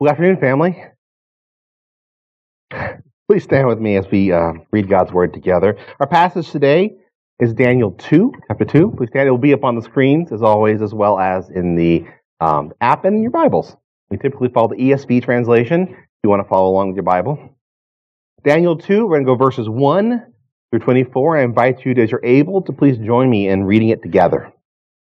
Good afternoon, family. Please stand with me as we read God's Word together. Our passage today is Daniel 2, chapter 2. Please stand. It will be up on the screens, as always, as well as in the app and in your Bibles. We typically follow the ESV translation if you want to follow along with your Bible. Daniel 2, we're going to go verses 1 through 24. I invite you, as you're able, to please join me in reading it together.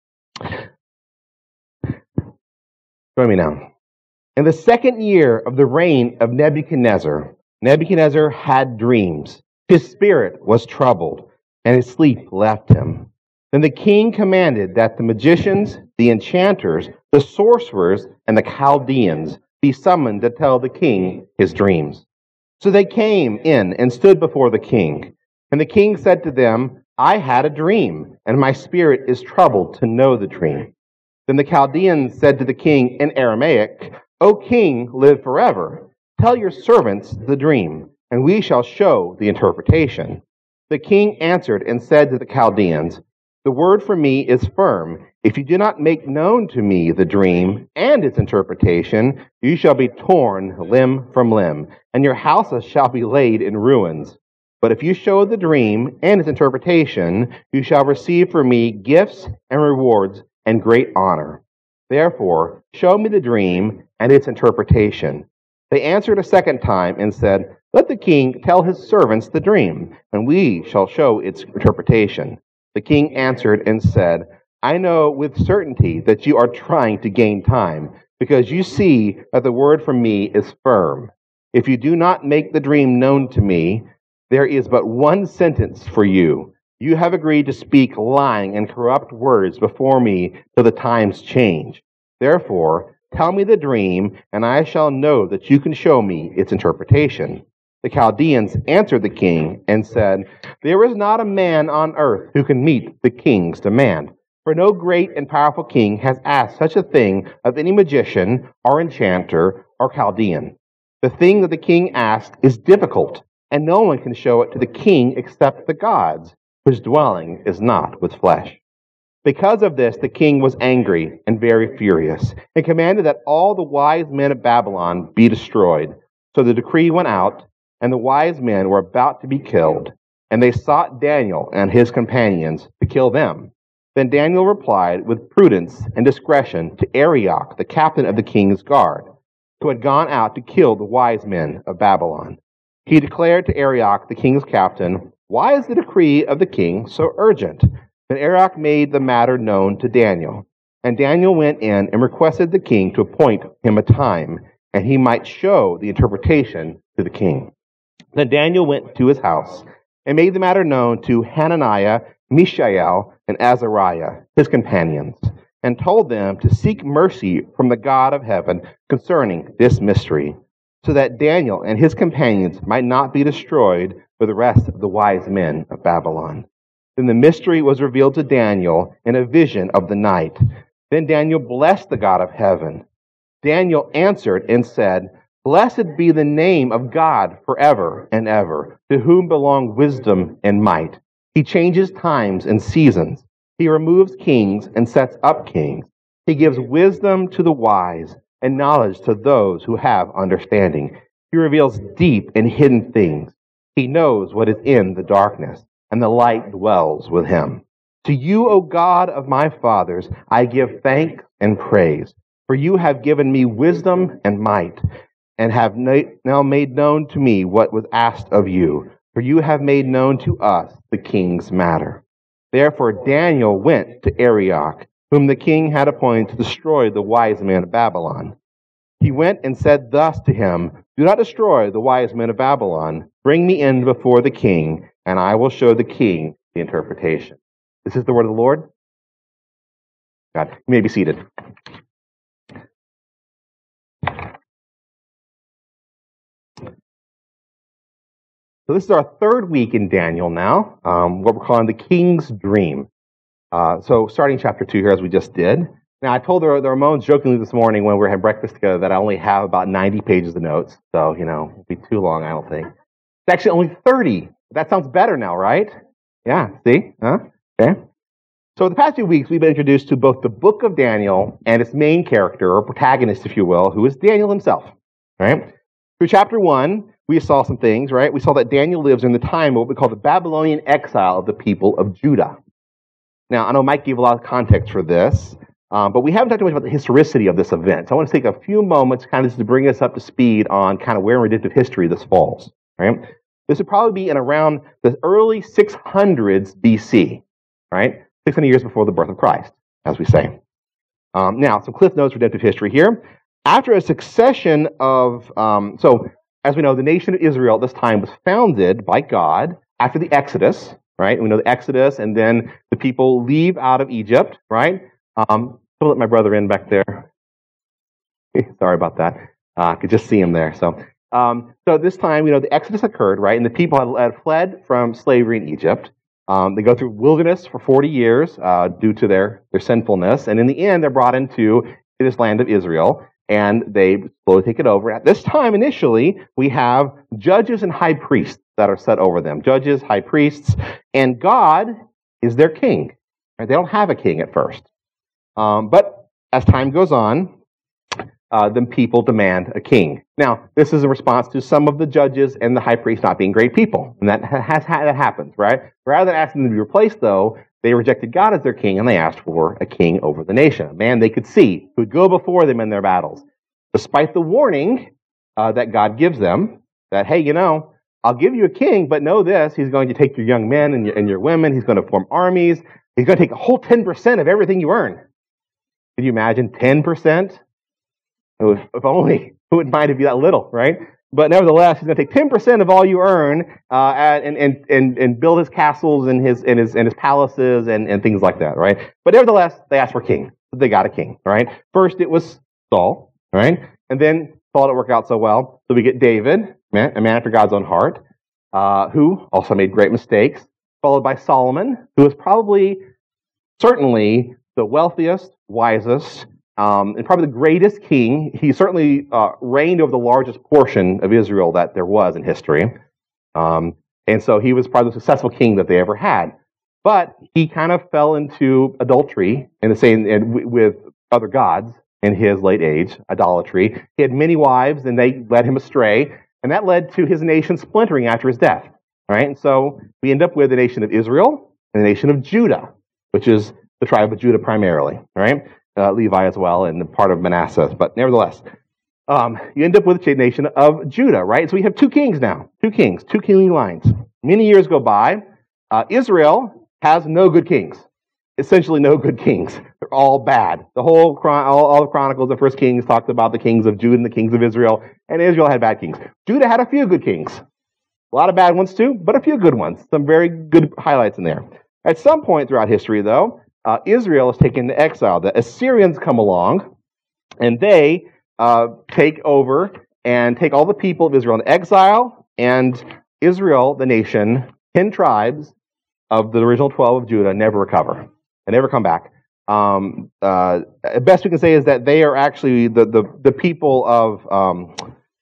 Join me now. In the second year of the reign of Nebuchadnezzar, Nebuchadnezzar had dreams. His spirit was troubled, and his sleep left him. Then the king commanded that the magicians, the enchanters, the sorcerers, and the Chaldeans be summoned to tell the king his dreams. So they came in and stood before the king. And the king said to them, I had a dream, and my spirit is troubled to know the dream. Then the Chaldeans said to the king in Aramaic, O king, live forever. Tell your servants the dream, and we shall show the interpretation. The king answered and said to the Chaldeans, The word for me is firm. If you do not make known to me the dream and its interpretation, you shall be torn limb from limb, and your houses shall be laid in ruins. But if you show the dream and its interpretation, you shall receive from me gifts and rewards and great honor. Therefore, show me the dream and its interpretation. They answered a second time and said, Let the king tell his servants the dream, and we shall show its interpretation. The king answered and said, I know with certainty that you are trying to gain time, because you see that the word from me is firm. If you do not make the dream known to me, there is but one sentence for you. You have agreed to speak lying and corrupt words before me till the times change. Therefore, tell me the dream, and I shall know that you can show me its interpretation. The Chaldeans answered the king and said, There is not a man on earth who can meet the king's demand, for no great and powerful king has asked such a thing of any magician or enchanter or Chaldean. The thing that the king asked is difficult, and no one can show it to the king except the gods, whose dwelling is not with flesh. Because of this, the king was angry and very furious, and commanded that all the wise men of Babylon be destroyed. So the decree went out, and the wise men were about to be killed. And they sought Daniel and his companions to kill them. Then Daniel replied with prudence and discretion to Arioch, the captain of the king's guard, who had gone out to kill the wise men of Babylon. He declared to Arioch, the king's captain, Why is the decree of the king so urgent? Then Arioch made the matter known to Daniel. And Daniel went in and requested the king to appoint him a time, and he might show the interpretation to the king. Then Daniel went to his house and made the matter known to Hananiah, Mishael, and Azariah, his companions, and told them to seek mercy from the God of heaven concerning this mystery, so that Daniel and his companions might not be destroyed with the rest of the wise men of Babylon. Then the mystery was revealed to Daniel in a vision of the night. Then Daniel blessed the God of heaven. Daniel answered and said, Blessed be the name of God forever and ever, to whom belong wisdom and might. He changes times and seasons. He removes kings and sets up kings. He gives wisdom to the wise and knowledge to those who have understanding. He reveals deep and hidden things. He knows what is in the darkness, and the light dwells with him. To you, O God of my fathers, I give thanks and praise, for you have given me wisdom and might, and have now made known to me what was asked of you, for you have made known to us the king's matter. Therefore Daniel went to Arioch, whom the king had appointed to destroy the wise men of Babylon. He went and said thus to him, Do not destroy the wise men of Babylon. Bring me in before the king, and I will show the king the interpretation. This is the word of the Lord. God, you may be seated. So this is our third week in Daniel now, what we're calling the King's Dream. So starting chapter 2 here, as we just did. Now, I told the Ramones jokingly this morning when we were having breakfast together that I only have about 90 pages of notes. So, it'll be too long, I don't think. It's actually only 30. That sounds better now, right? Yeah, see? Huh? Okay. So the past few weeks, we've been introduced to both the book of Daniel and its main character, or protagonist, if you will, who is Daniel himself. right? Through chapter 1, we saw some things, right? We saw that Daniel lives in the time of what we call the Babylonian exile of the people of Judah. Now, I know Mike gave a lot of context for this, but we haven't talked too much about the historicity of this event. So I want to take a few moments kind of just to bring us up to speed on kind of where in redemptive history this falls, right? This would probably be in around the early 600s BC, right? 600 years before the birth of Christ, as we say. Now, some cliff notes redemptive history here. After a succession of, as we know, the nation of Israel at this time was founded by God after the Exodus, right? We know the Exodus, and then the people leave out of Egypt, right? I'll let my brother in back there. Sorry about that. I could just see him there. So at this time, the Exodus occurred, right? And the people had fled from slavery in Egypt. They go through wilderness for 40 years due to their sinfulness. And in the end, they're brought into this land of Israel, and they slowly take it over. At this time, initially, we have judges and high priests that are set over them. Judges, high priests, and God is their king. Right? They don't have a king at first. But as time goes on, the people demand a king. Now, this is a response to some of the judges and the high priests not being great people. And that happens, right? Rather than asking them to be replaced, though, they rejected God as their king, and they asked for a king over the nation, a man they could see, who would go before them in their battles. Despite the warning that God gives them, that, hey, I'll give you a king, but know this, he's going to take your young men and your women, he's going to form armies, he's going to take a whole 10% of everything you earn. Can you imagine 10%? If only, who wouldn't mind if you that little, right? But nevertheless, he's going to take 10% of all you earn and build his castles and his palaces and things like that, right? But nevertheless, they asked for a king. They got a king, right? First, it was Saul, right? And then Saul didn't work out so well, so we get David, a man after God's own heart, who also made great mistakes, followed by Solomon, who was certainly the wealthiest, wisest, and probably the greatest king. He certainly reigned over the largest portion of Israel that there was in history. And so he was probably the successful king that they ever had. But he kind of fell into adultery with other gods in his late age, idolatry. He had many wives, and they led him astray. And that led to his nation splintering after his death. Right? And so we end up with the nation of Israel and the nation of Judah, which is the tribe of Judah primarily. Right? Levi as well, and part of Manasseh. But nevertheless, you end up with the nation of Judah, right? So we have two kings now. Two kingly lines. Many years go by. Israel has no good kings. Essentially no good kings. They're all bad. All the Chronicles, the First Kings talked about the kings of Judah and the kings of Israel, and Israel had bad kings. Judah had a few good kings. A lot of bad ones too, but a few good ones. Some very good highlights in there. At some point throughout history, though, Israel is taken into exile. The Assyrians come along, and they take over and take all the people of Israel into exile, and Israel, the nation, 10 tribes of the original 12 of Judah never recover. They never come back. Best we can say is that they are actually the people of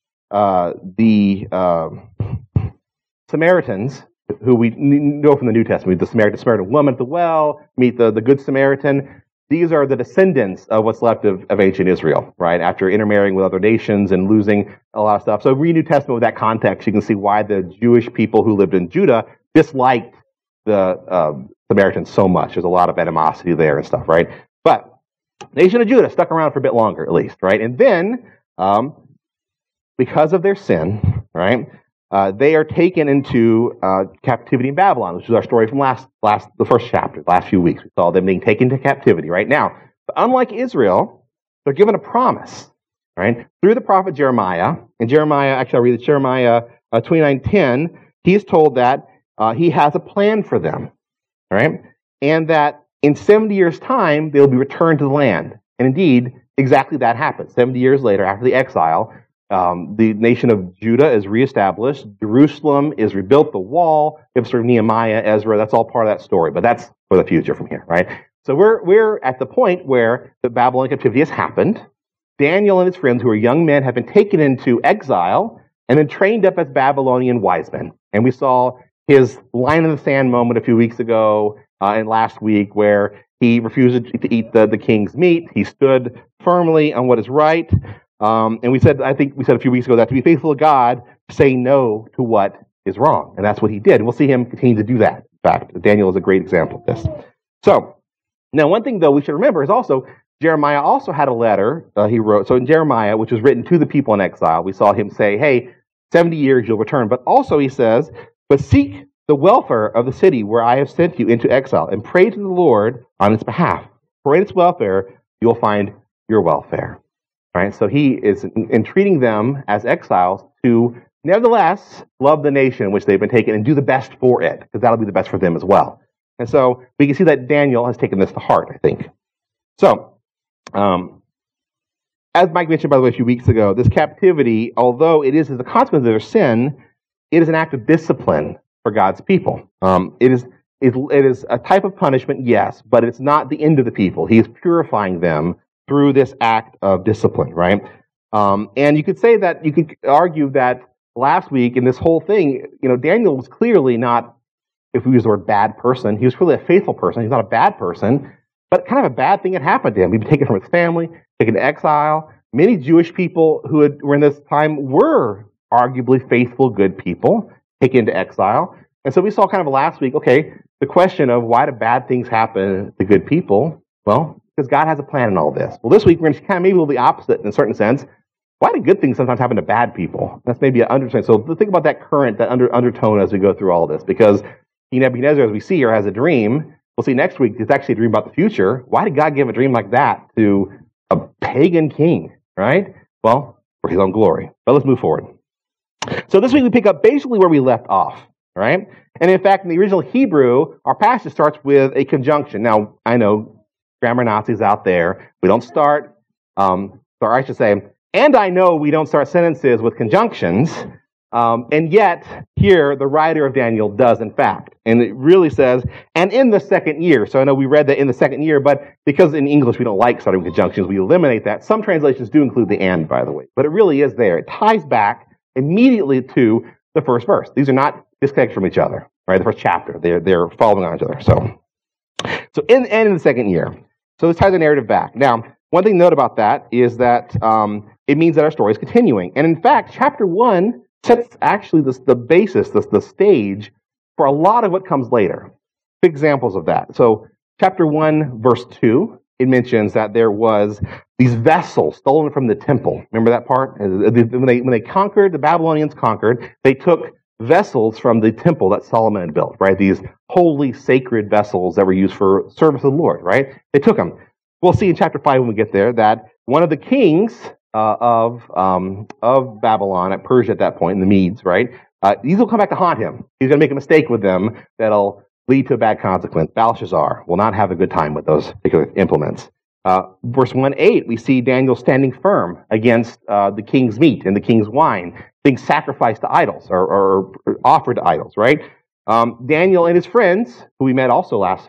the Samaritans, who we know from the New Testament, the Samaritan woman at the well, meet the Good Samaritan. These are the descendants of what's left of ancient Israel, right? After intermarrying with other nations and losing a lot of stuff. So read New Testament with that context, you can see why the Jewish people who lived in Judah disliked the Samaritans so much. There's a lot of animosity there and stuff, right? But the nation of Judah stuck around for a bit longer, at least, right? And then, because of their sin, right, they are taken into captivity in Babylon, which is our story from the first chapter, the last few weeks. We saw them being taken to captivity, right? Now, but unlike Israel, they're given a promise, right? Through the prophet Jeremiah. And Jeremiah, actually, I'll read it, Jeremiah 29:10, he is told that he has a plan for them, right? And that in 70 years' time, they'll be returned to the land. And indeed, exactly that happens. 70 years later, after the exile, the nation of Judah is reestablished. Jerusalem is rebuilt, the wall. You have sort of Nehemiah, Ezra. That's all part of that story. But that's for the future from here, right? So we're at the point where the Babylonian captivity has happened. Daniel and his friends, who are young men, have been taken into exile and then trained up as Babylonian wise men. And we saw his line in the sand moment a few weeks ago and last week, where he refused to eat the king's meat. He stood firmly on what is right. And I think we said a few weeks ago that to be faithful to God, say no to what is wrong. And that's what he did. And we'll see him continue to do that. In fact, Daniel is a great example of this. So, now one thing, though, we should remember is also Jeremiah also had a letter he wrote. So in Jeremiah, which was written to the people in exile, we saw him say, hey, 70 years you'll return. But also he says, but seek the welfare of the city where I have sent you into exile, and pray to the Lord on its behalf. For in its welfare, you'll find your welfare. Right? So he is entreating them as exiles to nevertheless love the nation in which they've been taken and do the best for it, because that'll be the best for them as well. And so we can see that Daniel has taken this to heart, I think. So, as Mike mentioned, by the way, a few weeks ago, this captivity, although it is as a consequence of their sin, it is an act of discipline for God's people. It is a type of punishment, yes, but it's not the end of the people. He is purifying them through this act of discipline, right? And you could argue that last week in this whole thing, Daniel was clearly not, if we use the word bad person, he was clearly a faithful person. He's not a bad person, but kind of a bad thing had happened to him. He'd been taken from his family, taken to exile. Many Jewish people who were in this time were arguably faithful, good people, taken into exile. And so we saw kind of last week, okay, the question of why do bad things happen to good people? Well, because God has a plan in all this. Well, this week we're going to kind of maybe a little the opposite in a certain sense. Why do good things sometimes happen to bad people? That's maybe an undertone. So think about that current, that undertone as we go through all this. Because Nebuchadnezzar, as we see here, has a dream. We'll see next week, it's actually a dream about the future. Why did God give a dream like that to a pagan king, right? Well, for his own glory. But let's move forward. So this week we pick up basically where we left off, right? And in fact, in the original Hebrew, our passage starts with a conjunction. Now, I know grammar Nazis out there, we don't start, or I should say, and I know we don't start sentences with conjunctions, and yet here the writer of Daniel does, in fact. And it really says, and in the second year. So I know we read that in the second year, but because in English we don't like starting with conjunctions, we eliminate that. Some translations do include the and, by the way, but it really is there. It ties back immediately to the first verse. These are not disconnected from each other, right? The first chapter, they're following on each other. So in the second year. So this ties the narrative back. Now, one thing to note about that is that it means that our story is continuing. And in fact, chapter 1 sets actually the basis, the stage for a lot of what comes later. Examples of that. So chapter 1, verse 2, it mentions that there was these vessels stolen from the temple. Remember that part? When they conquered, the Babylonians conquered, they took vessels from the temple that Solomon had built, right? These holy, sacred vessels that were used for service of the Lord, right? They took them. We'll see in chapter 5 when we get there that one of the kings of Babylon, at Persia at that point, in the Medes, right? These will come back to haunt him. He's going to make a mistake with them that'll lead to a bad consequence. Belshazzar will not have a good time with those particular implements. Verse 1:8, we see Daniel standing firm against the king's meat and the king's wine, being sacrificed to idols or offered to idols, right? Daniel and his friends, who we met also last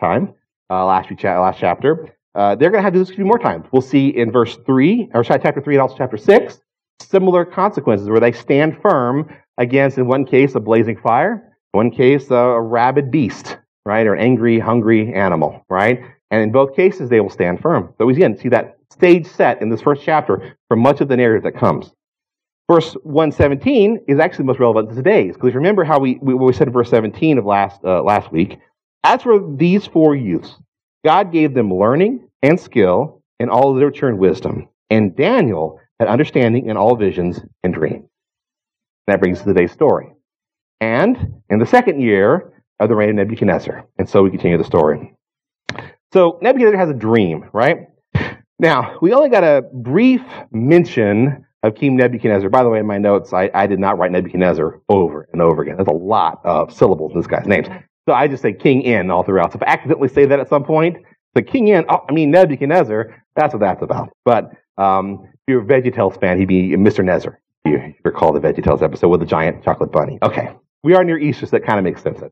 chapter, they're going to have to do this a few more times. We'll see in verse 3, or chapter 3 and also chapter 6, similar consequences where they stand firm against, in one case, a blazing fire, in one case, a rabid beast, right, or an angry, hungry animal, right? And in both cases, they will stand firm. So we again see that stage set in this first chapter for much of the narrative that comes. Verse 117 is actually most relevant to today's, because remember how we said in verse 17 of last week, as for these four youths, God gave them learning and skill and all literature and wisdom, and Daniel had understanding in all visions and dreams. That brings us to today's story. And in the second year of the reign of Nebuchadnezzar. And so we continue the story. So Nebuchadnezzar has a dream, right? Now, we only got a brief mention of King Nebuchadnezzar. By the way, in my notes, I did not write Nebuchadnezzar over and over again. There's a lot of syllables in this guy's names. So I just say King N all throughout. So if I accidentally say that at some point, the King N, Nebuchadnezzar, that's what that's about. But if you're a VeggieTales fan, he'd be Mr. Nezer. You recall the VeggieTales episode with the giant chocolate bunny. Okay, we are near Easter, so that kind of makes sense.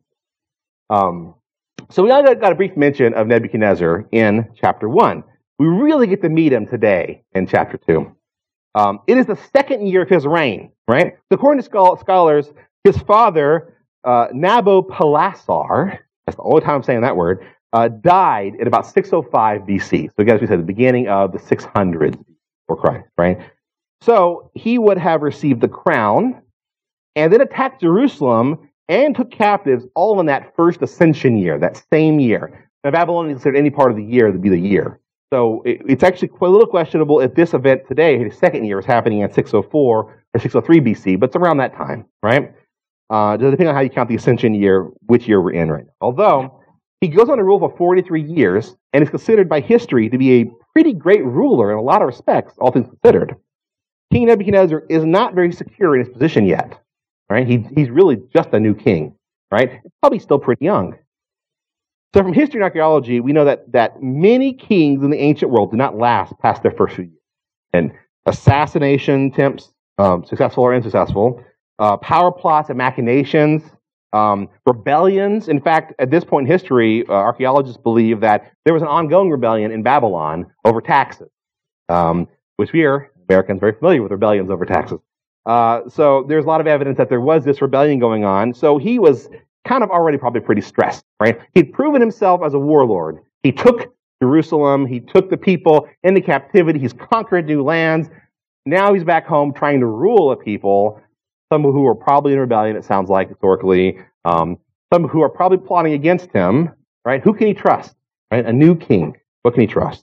So we only got a brief mention of Nebuchadnezzar in chapter 1. We really get to meet him today in chapter 2. It is the second year of his reign, right? So according to scholars, his father, Nabopolassar, that's the only time I'm saying that word, died in about 605 BC. So again, as we said, the beginning of the 600s before Christ, right? So he would have received the crown and then attacked Jerusalem and took captives all in that first ascension year, that same year. Now, Babylon considered any part of the year to be the year. So it's actually quite a little questionable if this event today, his second year, is happening in 604 or 603 BC, but it's around that time, right? Depending on how you count the ascension year, which year we're in right now. Although, he goes on to rule for 43 years and is considered by history to be a pretty great ruler in a lot of respects, all things considered. King Nebuchadnezzar is not very secure in his position yet, right? He's really just a new king, right? Probably still pretty young. So from history and archaeology, we know that many kings in the ancient world did not last past their first few years. And assassination attempts, successful or unsuccessful, power plots and machinations, rebellions. In fact, at this point in history, archaeologists believe that there was an ongoing rebellion in Babylon over taxes, which we are, Americans, very familiar with rebellions over taxes. So there's a lot of evidence that there was this rebellion going on. So he was kind of already probably pretty stressed, right? He'd proven himself as a warlord. He took Jerusalem. He took the people into captivity. He's conquered new lands. Now he's back home trying to rule a people, some who are probably in rebellion, it sounds like, historically. Some who are probably plotting against him, right? Who can he trust, right? A new king. What can he trust?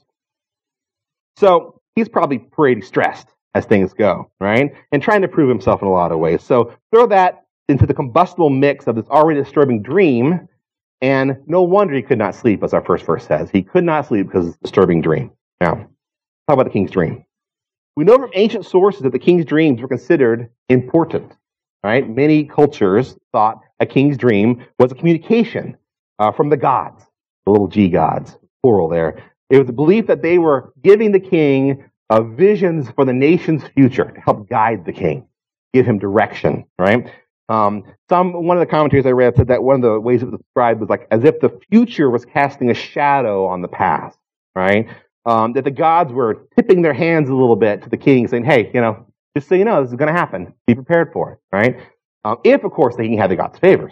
So he's probably pretty stressed as things go, right? And trying to prove himself in a lot of ways. So throw that into the combustible mix of this already disturbing dream, and no wonder he could not sleep, as our first verse says. He could not sleep because of this disturbing dream. Now, talk about the king's dream. We know from ancient sources that the king's dreams were considered important, right? Many cultures thought a king's dream was a communication from the gods, the little g gods, plural there. It was a belief that they were giving the king visions for the nation's future to help guide the king, give him direction, right? One of the commentaries I read said that one of the ways it was described was like as if the future was casting a shadow on the past, right? That the gods were tipping their hands a little bit to the king, saying, hey, just so you know, this is going to happen. Be prepared for it, right? If, of course, the king had the gods' favors.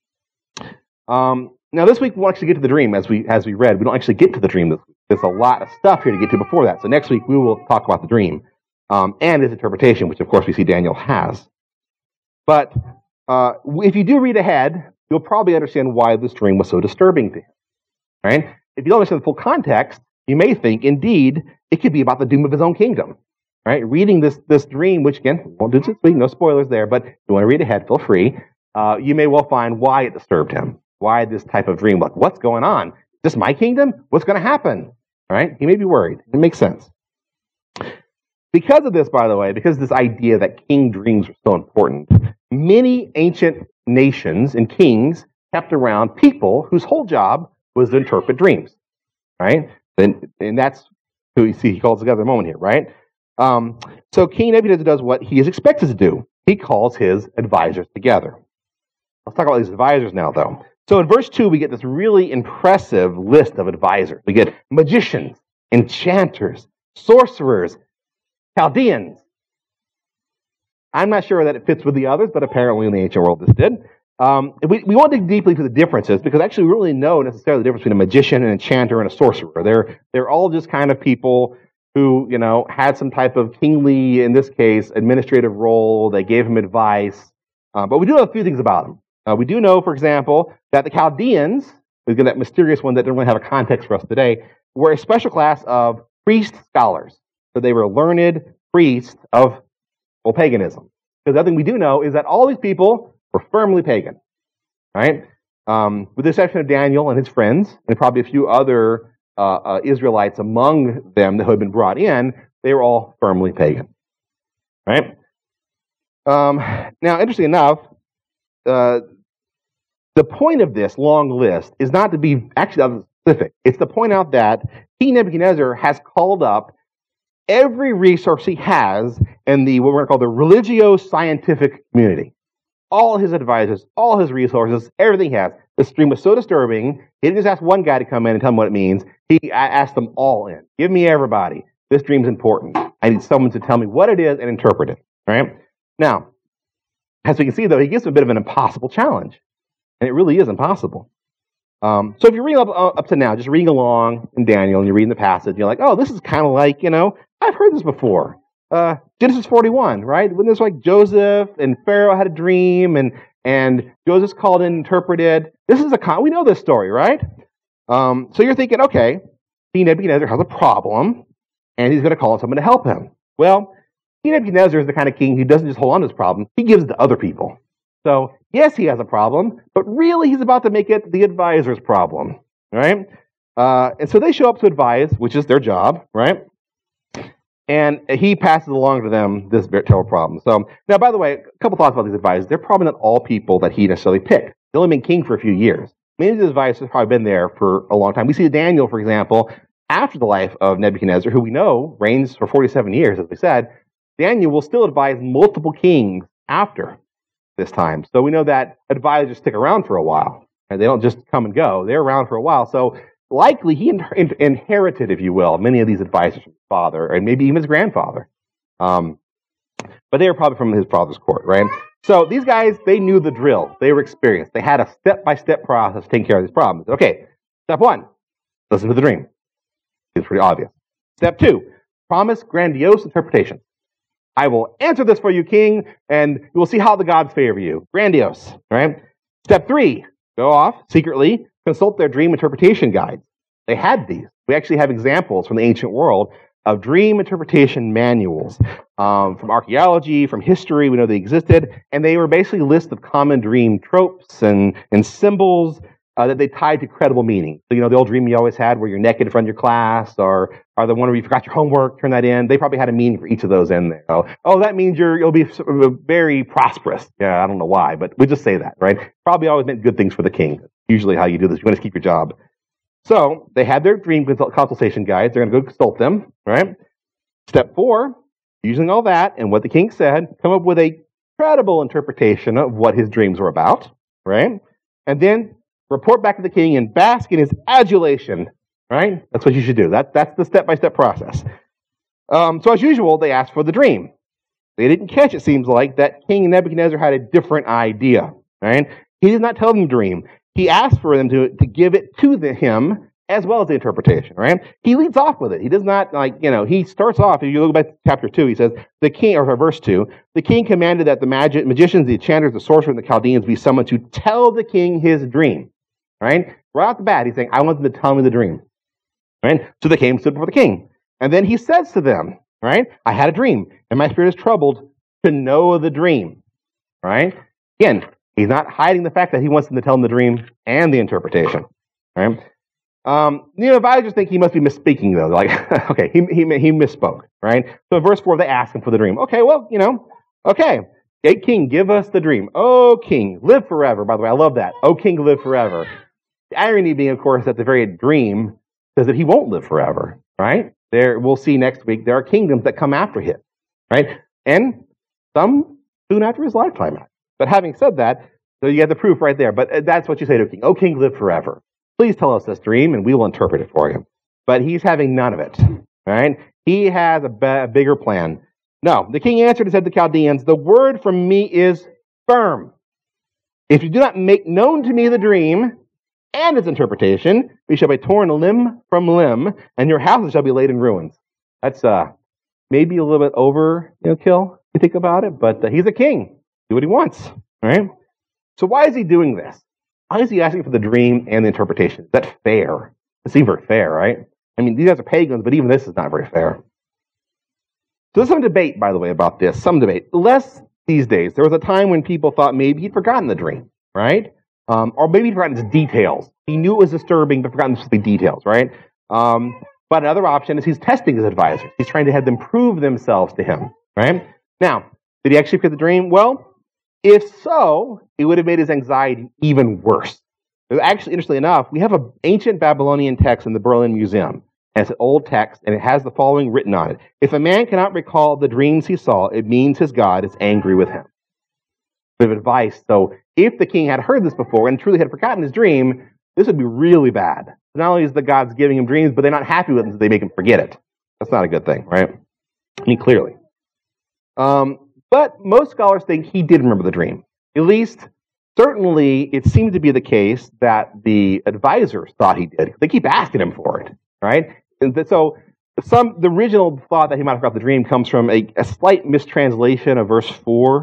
Now, this week we'll actually get to the dream as we read. We don't actually get to the dream this week. There's a lot of stuff here to get to before that. So next week we will talk about the dream and its interpretation, which, of course, we see Daniel has. But if you do read ahead, you'll probably understand why this dream was so disturbing to him, right? If you don't understand the full context, you may think, indeed, it could be about the doom of his own kingdom, right? Reading this dream, which, again, won't do this week, no spoilers there, but if you want to read ahead, feel free. You may well find why it disturbed him, why this type of dream. Like, what's going on? Is this my kingdom? What's going to happen? All right? He may be worried. It makes sense. Because of this, by the way, because of this idea that king dreams are so important, many ancient nations and kings kept around people whose whole job was to interpret dreams, right? And that's who you see he calls together a moment here, right? So King Nebuchadnezzar does what he is expected to do. He calls his advisors together. Let's talk about these advisors now, though. So in verse 2, we get this really impressive list of advisors. We get magicians, enchanters, sorcerers, Chaldeans. I'm not sure that it fits with the others, but apparently in the ancient world this did. We won't dig deeply into the differences because actually we don't really know necessarily the difference between a magician, an enchanter, and a sorcerer. They're all just kind of people who, had some type of kingly, in this case, administrative role. They gave him advice. But we do know a few things about them. We do know, for example, that the Chaldeans, again, that mysterious one that doesn't really have a context for us today, were a special class of priest scholars. So they were learned priests of paganism. Because the other thing we do know is that all these people were firmly pagan, right? With the exception of Daniel and his friends, and probably a few other Israelites among them that had been brought in, they were all firmly pagan, right? Now, interesting enough, the point of this long list is not to be actually specific. It's to point out that King Nebuchadnezzar has called up every resource he has in the what we're going to call the religio-scientific community. All his advisors, all his resources, everything he has. This dream was so disturbing, he didn't just ask one guy to come in and tell him what it means. He asked them all in. Give me everybody. This dream's important. I need someone to tell me what it is and interpret it. Right? Now, as we can see, though, he gives a bit of an impossible challenge. And it really is impossible. So if you're reading up to now, just reading along in Daniel, and you're reading the passage, you're like, oh, this is kind of like, I've heard this before. Genesis 41, right? When there's like Joseph and Pharaoh had a dream, and Joseph's called in and interpreted. This is we know this story, right? So you're thinking, okay, King Nebuchadnezzar has a problem, and he's going to call on someone to help him. Well, King Nebuchadnezzar is the kind of king who doesn't just hold on to his problem, he gives it to other people. So, yes, he has a problem, but really he's about to make it the advisor's problem, right? And so they show up to advise, which is their job, right? And he passes along to them this terrible problem. So, now, by the way, a couple thoughts about these advisors. They're probably not all people that he necessarily picked. They've only been king for a few years. Many of these advisors have probably been there for a long time. We see Daniel, for example, after the life of Nebuchadnezzar, who we know reigns for 47 years, as we said. Daniel will still advise multiple kings after this time. So we know that advisors stick around for a while. And they don't just come and go. They're around for a while. So likely he inherited, if you will, many of these advisors from his father, and maybe even his grandfather. But they were probably from his father's court, right? So these guys, they knew the drill. They were experienced. They had a step-by-step process to take care of these problems. Okay, step 1, listen to the dream. It's pretty obvious. Step 2, promise grandiose interpretation. I will answer this for you, king, and you will see how the gods favor you. Grandiose, right? Step 3, go off secretly, consult their dream interpretation guides. They had these. We actually have examples from the ancient world of dream interpretation manuals from archaeology, from history. We know they existed, and they were basically lists of common dream tropes and symbols that they tied to credible meaning. So, the old dream you always had where you're naked in front of your class, or the one where you forgot your homework, turn that in. They probably had a meaning for each of those in there. Oh, that means you'll be very prosperous. Yeah, I don't know why, but we just say that, right? Probably always meant good things for the king. Usually how you do this. You want to keep your job. So they had their dream consultation guides. They're going to go consult them, right? Step 4, using all that and what the king said, come up with a credible interpretation of what his dreams were about, right? And then report back to the king and bask in his adulation, right? That's what you should do. That's the step-by-step process. So as usual, they asked for the dream. They didn't catch, it seems like, that King Nebuchadnezzar had a different idea, right? He did not tell them the dream. He asked for them to give it to him as well as the interpretation, right? He leads off with it. He does not, he starts off, if you look back to chapter 2, he says, the king, or verse 2, the king commanded that the magicians, the enchanters, the sorcerers, and the Chaldeans be summoned to tell the king his dream, right? Right off the bat, he's saying, I want them to tell me the dream, right? So they came, stood before the king. And then he says to them, right? I had a dream, and my spirit is troubled to know the dream, right? Again, he's not hiding the fact that he wants them to tell him the dream and the interpretation, right? Advisors think he must be misspeaking, though. Like, okay, he misspoke, right? So in verse 4, they ask him for the dream. Okay, well, okay, king, give us the dream. Oh, king, live forever. By the way, I love that. Oh, king, live forever. The irony being, of course, that the very dream says that he won't live forever, right? We'll see next week, there are kingdoms that come after him, right? And some soon after his lifetime. But having said that, so you have the proof right there. But that's what you say to a king. Oh, king, live forever. Please tell us this dream, and we will interpret it for you. But he's having none of it, right? He has a bigger plan. No, the king answered and said to the Chaldeans, the word from me is firm. If you do not make known to me the dream and its interpretation, we shall be torn limb from limb, and your houses shall be laid in ruins. That's maybe a little bit overkill, you think about it, but he's a king. Do what he wants, right? So why is he doing this? Why is he asking for the dream and the interpretation? Is that fair? It seems very fair, right? I mean, these guys are pagans, but even this is not very fair. So there's some debate, by the way, about this. Some debate. Less these days. There was a time when people thought maybe he'd forgotten the dream, right? Or maybe he'd forgotten its details. He knew it was disturbing, but forgotten the specific details, right? But another option is he's testing his advisors. He's trying to have them prove themselves to him, right? Now, did he actually forget the dream? Well, if so, it would have made his anxiety even worse. Actually, interestingly enough, we have an ancient Babylonian text in the Berlin Museum. And it's an old text, and it has the following written on it. If a man cannot recall the dreams he saw, it means his God is angry with him. Bit of advice. So if the king had heard this before and truly had forgotten his dream, this would be really bad. Not only is the gods giving him dreams, but they're not happy with him, so they make him forget it. That's not a good thing, right? I mean, clearly. But most scholars think he did remember the dream. At least, certainly, it seemed to be the case that the advisors thought he did. They keep asking him for it, right? And so The original thought that he might have got the dream comes from a slight mistranslation of verse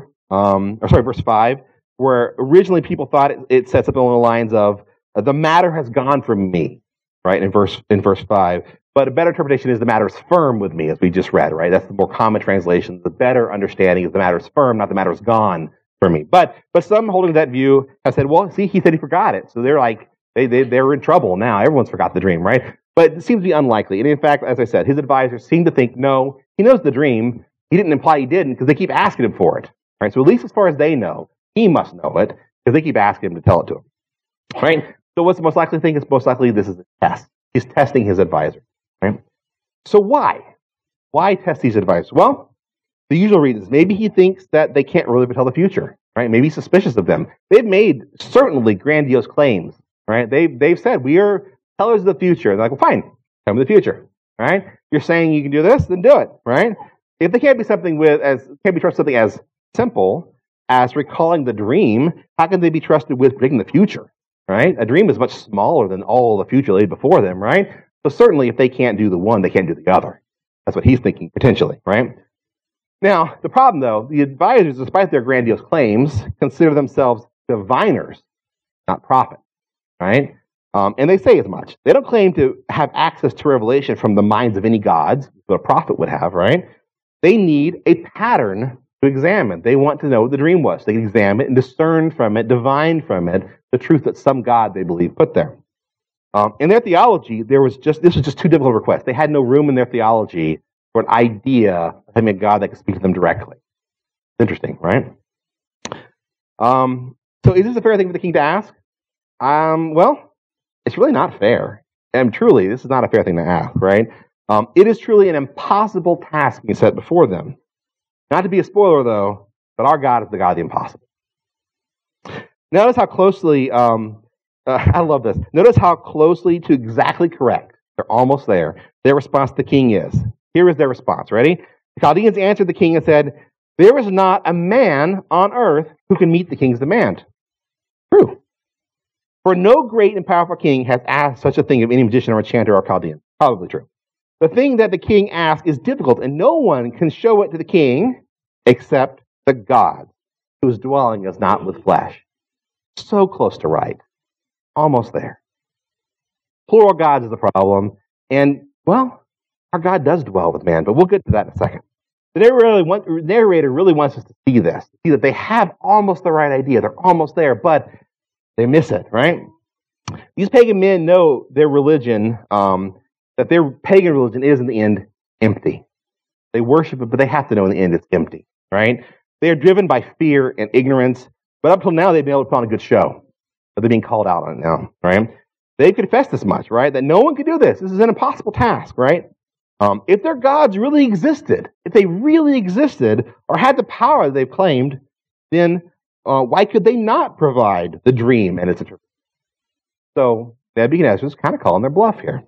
5, where originally people thought it said something along the lines of, the matter has gone from me, right, in verse 5. But a better interpretation is the matter is firm with me, as we just read, right? That's the more common translation. The better understanding is the matter is firm, not the matter is gone from me. But some holding that view have said, well, see, he said he forgot it. So they're like, they're in trouble now. Everyone's forgot the dream, right? But it seems to be unlikely. And in fact, as I said, his advisors seem to think, no, he knows the dream. He didn't imply he didn't because they keep asking him for it, right? So at least as far as they know, he must know it because they keep asking him to tell it to him, right? So what's the most likely thing? It's most likely this is a test. He's testing his advisor, right? So why? Why test these advisors? Well, the usual reasons. Maybe he thinks that they can't really foretell the future, right? Maybe he's suspicious of them. They've made certainly grandiose claims, right? They've said, we are tellers of the future. They're like, well, fine, tell me the future, right? You're saying you can do this, then do it, right? If they can't be trusted something as simple as recalling the dream, how can they be trusted with predicting the future, right? A dream is much smaller than all the future laid before them, right? So certainly if they can't do the one, they can't do the other. That's what he's thinking, potentially, right? Now, the problem, though, the advisors, despite their grandiose claims, consider themselves diviners, not prophets, right? And they say as much. They don't claim to have access to revelation from the minds of any gods, what a prophet would have, right? They need a pattern to examine. They want to know what the dream was. They can examine it and discern from it, divine from it, the truth that some God, they believe, put there. In their theology, this was just too difficult a request. They had no room in their theology for an idea of having a God that could speak to them directly. Interesting, right? So is this a fair thing for the king to ask? Well, it's really not fair. And truly, this is not a fair thing to ask, right? It is truly an impossible task being set before them. Not to be a spoiler, though, but our God is the God of the impossible. Notice how closely, I love this. Notice how closely to exactly correct, they're almost there, their response to the king is. Here is their response. Ready? The Chaldeans answered the king and said, there is not a man on earth who can meet the king's demand. True. For no great and powerful king has asked such a thing of any magician or enchanter or Chaldean. Probably true. The thing that the king asked is difficult, and no one can show it to the king except the God, whose dwelling is not with flesh. So close to right. Almost there. Plural gods is the problem. And, well, our God does dwell with man, but we'll get to that in a second. The narrator really wants us to see this, to see that they have almost the right idea. They're almost there, but they miss it, right? These pagan men know their religion, that their pagan religion is in the end empty. They worship it, but they have to know in the end it's empty, right? They are driven by fear and ignorance, but up till now they've been able to put on a good show. But they're being called out on it now, right? They confessed this much, right? That no one could do this. This is an impossible task, right? If their gods really existed, if they really existed or had the power they've claimed, then why could they not provide the dream and its interpretation? So Nebuchadnezzar is kind of calling their bluff here.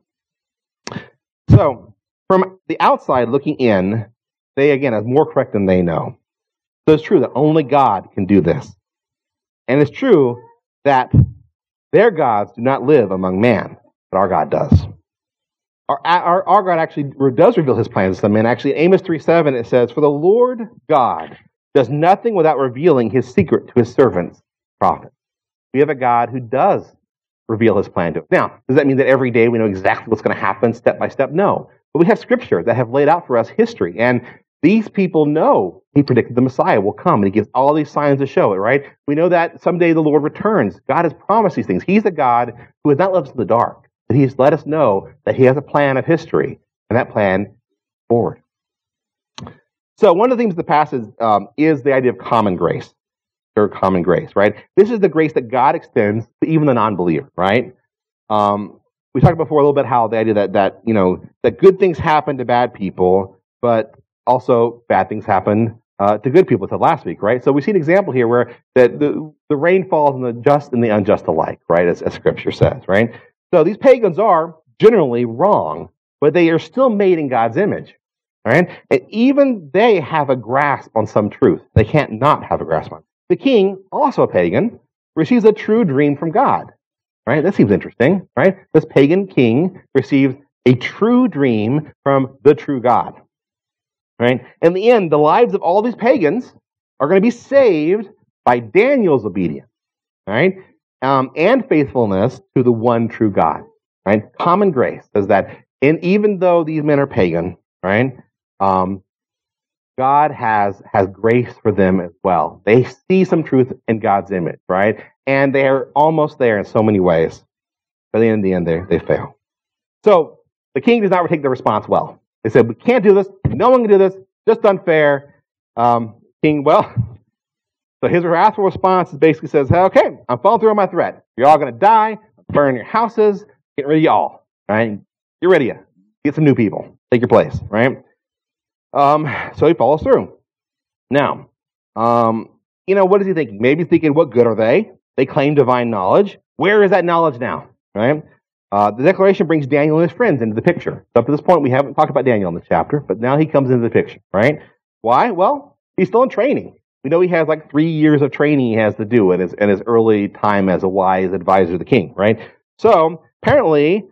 So from the outside looking in, they again are more correct than they know. So it's true that only God can do this. And it's true that their gods do not live among man, but our God does. Our God actually does reveal his plans to some men. Actually, in Amos 3:7, it says, for the Lord God does nothing without revealing his secret to his servants, prophets. We have a God who does reveal his plan to us. Now, does that mean that every day we know exactly what's going to happen step by step? No. But we have scripture that have laid out for us history. And these people know he predicted the Messiah will come. And he gives all these signs to show it, right? We know that someday the Lord returns. God has promised these things. He's a God who has not left us in the dark. But he has let us know that he has a plan of history. And that plan forward. So one of the themes of the passage is the idea of common grace. Or common grace, right? This is the grace that God extends to even the non-believer, right? We talked before a little bit how the idea that good things happen to bad people, but also bad things happen to good people. Until last week, right? So we see an example here where that the rain falls on the just and the unjust alike, right? As Scripture says, right? So these pagans are generally wrong, but they are still made in God's image, right? And even they have a grasp on some truth. They can't not have a grasp on it. The king, also a pagan, receives a true dream from God, right? That seems interesting, right? This pagan king receives a true dream from the true God. Right? In the end, the lives of all these pagans are going to be saved by Daniel's obedience, right? And faithfulness to the one true God. Right? Common grace says that, and even though these men are pagan, right? God has grace for them as well. They see some truth in God's image, right? And they are almost there in so many ways. But in the end, they fail. So the king does not take the response well. They said, we can't do this. No one can do this. Just unfair. King, well, so his wrathful response basically says, okay, I'm following through on my threat. You're all going to die. I'm burning your houses. Get rid of you all. Right? Get rid of you. Get some new people. Take your place. Right? So he follows through. Now, what is he thinking? Maybe he's thinking, what good are they? They claim divine knowledge. Where is that knowledge now? Right? The declaration brings Daniel and his friends into the picture. So up to this point, we haven't talked about Daniel in this chapter, but now he comes into the picture, right? Why? Well, he's still in training. We know he has like 3 years of training he has to do in his early time as a wise advisor to the king, right? So apparently,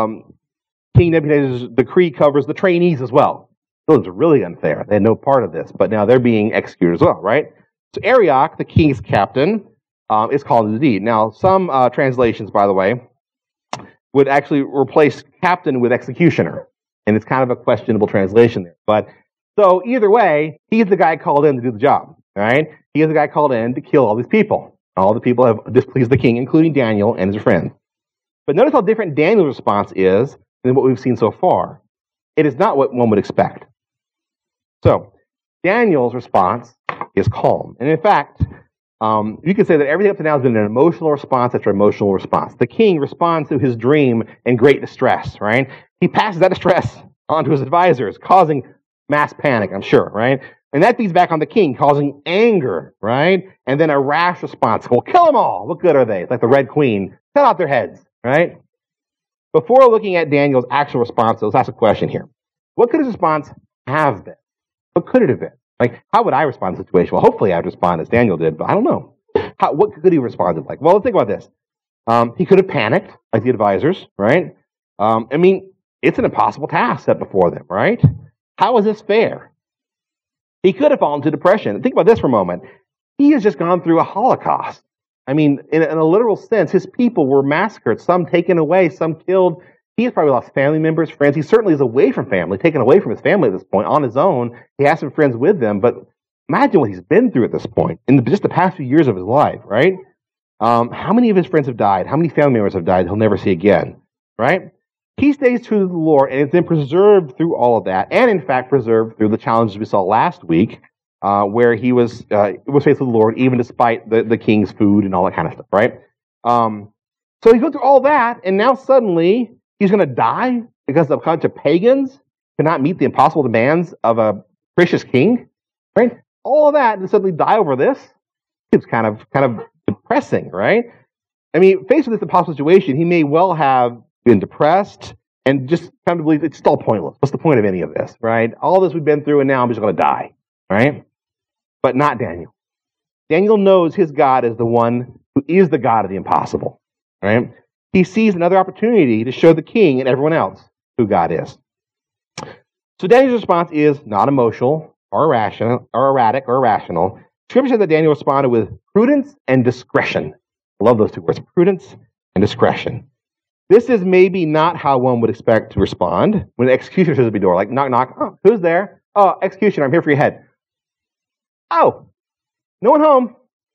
King Nebuchadnezzar's decree covers the trainees as well. Those are really unfair. They had no part of this, but now they're being executed as well, right? So Arioch, the king's captain, is called into the deed. Now, some translations, by the way, would actually replace captain with executioner. And it's kind of a questionable translation there. But so either way, he's the guy called in to do the job, right? He is the guy called in to kill all these people. All the people have displeased the king, including Daniel and his friends. But notice how different Daniel's response is than what we've seen so far. It is not what one would expect. So, Daniel's response is calm. And in fact, you can say that everything up to now has been an emotional response after emotional response. The king responds to his dream in great distress, right? He passes that distress on to his advisors, causing mass panic, I'm sure, right? And that feeds back on the king, causing anger, right? And then a rash response. Well, kill them all. What good are they? It's like the Red Queen. Cut out their heads, right? Before looking at Daniel's actual response, let's ask a question here. What could his response have been? What could it have been? Like, how would I respond to the situation? Well, hopefully I'd respond as Daniel did, but I don't know. What could he respond like? Well, let's think about this. He could have panicked, like the advisors, right? It's an impossible task set before them, right? How is this fair? He could have fallen into depression. Think about this for a moment. He has just gone through a Holocaust. In a literal sense, his people were massacred, some taken away, some killed. He has probably lost family members, friends. He certainly is away from family, taken away from his family at this point, on his own. He has some friends with him, but imagine what he's been through at this point in just the past few years of his life, right? How many of his friends have died? How many family members have died he'll never see again, right? He stays true to the Lord, and it's been preserved through all of that, and in fact preserved through the challenges we saw last week, where he was faithful to the Lord, even despite the king's food and all that kind of stuff, right? So he goes through all that, and now suddenly he's going to die because a bunch of pagans cannot meet the impossible demands of a gracious king, right? All of that, and suddenly die over this. It's kind of depressing, right? Faced with this impossible situation, he may well have been depressed and just come to believe it's all pointless. What's the point of any of this, right? All this we've been through, and now I'm just going to die, right? But not Daniel. Daniel knows his God is the one who is the God of the impossible, right? He sees another opportunity to show the king and everyone else who God is. So Daniel's response is not emotional or irrational or erratic or irrational. Scripture says that Daniel responded with prudence and discretion. I love those two words, prudence and discretion. This is maybe not how one would expect to respond when an executioner shows up at the door, like knock, knock. Oh, who's there? Oh, executioner, I'm here for your head. Oh, no one home.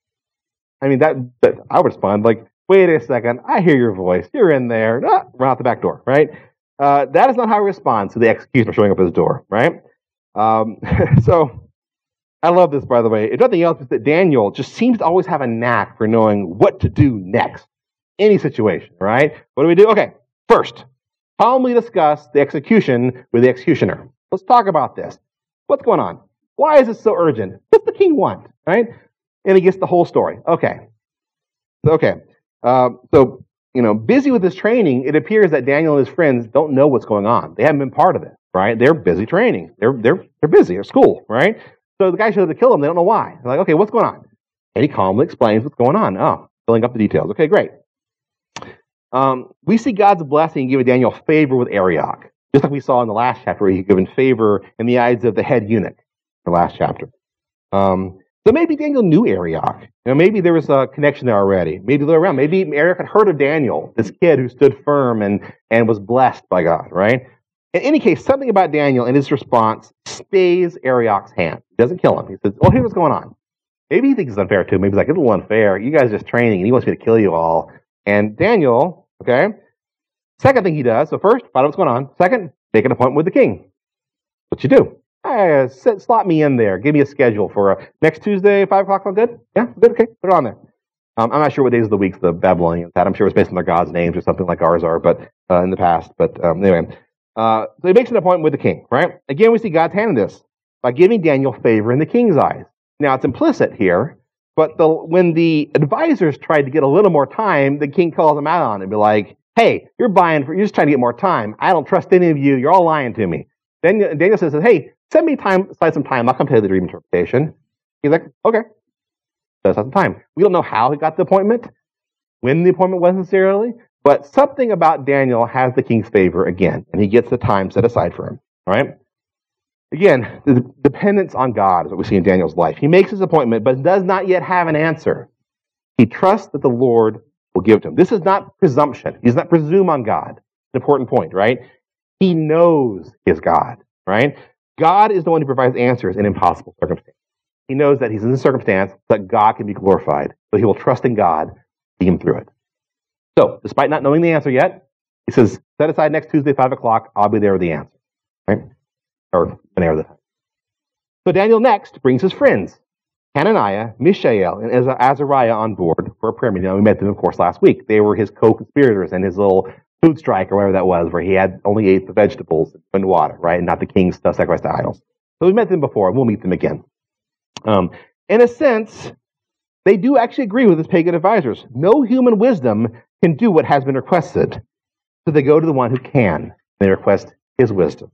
That I would respond like, wait a second, I hear your voice. You're in there. Run out the back door, right? That is not how he responds to the executioner showing up at his door, right? So I love this, by the way. If nothing else, it's that Daniel just seems to always have a knack for knowing what to do next. Any situation, right? What do we do? Okay, first, calmly discuss the execution with the executioner. Let's talk about this. What's going on? Why is this so urgent? What's the king want, right? And he gets the whole story. Okay. So, busy with this training, it appears that Daniel and his friends don't know what's going on. They haven't been part of it, right? They're busy training. They're busy at school, right? So the guy shows up to kill them. They don't know why. They're like, okay, what's going on? And he calmly explains what's going on. Oh, filling up the details. Okay, great. We see God's blessing giving Daniel favor with Arioch, just like we saw in the last chapter, where he's given favor in the eyes of the head eunuch, the last chapter. So maybe Daniel knew Arioch. Maybe there was a connection there already. Maybe they're around. Maybe Arioch had heard of Daniel, this kid who stood firm and was blessed by God, right? In any case, something about Daniel and his response stays Arioch's hand. He doesn't kill him. He says, oh, here's what's going on. Maybe he thinks it's unfair too. Maybe he's like, it's a little unfair. You guys are just training, and he wants me to kill you all. And Daniel, okay, second thing he does, so first, find out what's going on. Second, make an appointment with the king. What you do? Slot me in there. Give me a schedule for next Tuesday, 5 o'clock. All good? Yeah, good. Okay, put it on there. I'm not sure what days of the week the Babylonians had. I'm sure it's based on their gods' names or something like ours are, but in the past. But anyway, so he makes an appointment with the king, right? Again, we see God's hand in this by giving Daniel favor in the king's eyes. Now, it's implicit here, but when the advisors tried to get a little more time, the king calls them out on it and be like, hey, you're just trying to get more time. I don't trust any of you. You're all lying to me. Then Daniel says, hey, set me aside some time. I'll come tell you the dream interpretation. He's like, okay. Set aside some time. We don't know how he got the appointment, when the appointment was necessarily, but something about Daniel has the king's favor again, and he gets the time set aside for him. All right? Again, the dependence on God is what we see in Daniel's life. He makes his appointment, but does not yet have an answer. He trusts that the Lord will give it to him. This is not presumption. He does not presume on God. An important point, right? He knows his God, right? God is the one who provides answers in impossible circumstances. He knows that he's in the circumstance so that God can be glorified. So he will trust in God to see him through it. So, despite not knowing the answer yet, he says, set aside next Tuesday, 5 o'clock. I'll be there with the answer. Right? Or whenever the time. So Daniel next brings his friends, Hananiah, Mishael, and Azariah on board for a prayer meeting. Now, we met them, of course, last week. They were his co-conspirators in his little food strike or whatever that was, where he had only ate the vegetables and water, right? And not the king's stuff sacrificed to idols. So we met them before, and we'll meet them again. In a sense, they do actually agree with his pagan advisors. No human wisdom can do what has been requested. So they go to the one who can. They request his wisdom.